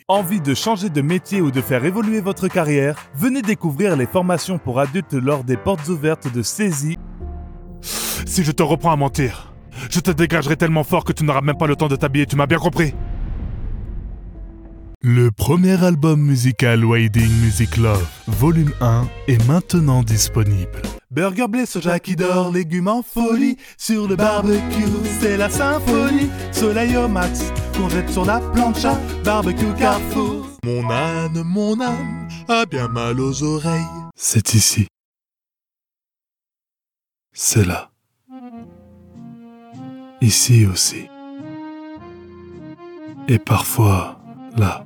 Envie de changer de métier ou de faire évoluer votre carrière? Venez découvrir les formations pour adultes lors des portes ouvertes de Saisie. Si je te reprends à mentir, je te dégagerai tellement fort que tu n'auras même pas le temps de t'habiller, tu m'as bien compris? Le premier album musical Wading Music Love, volume 1, est maintenant disponible. Burger, blé, soja qui dort, légumes en folie. Sur le barbecue, c'est la symphonie. Soleil au max, qu'on jette sur la plancha. Barbecue Carrefour. Mon âme a bien mal aux oreilles. C'est ici. C'est là. Ici aussi. Et parfois, là.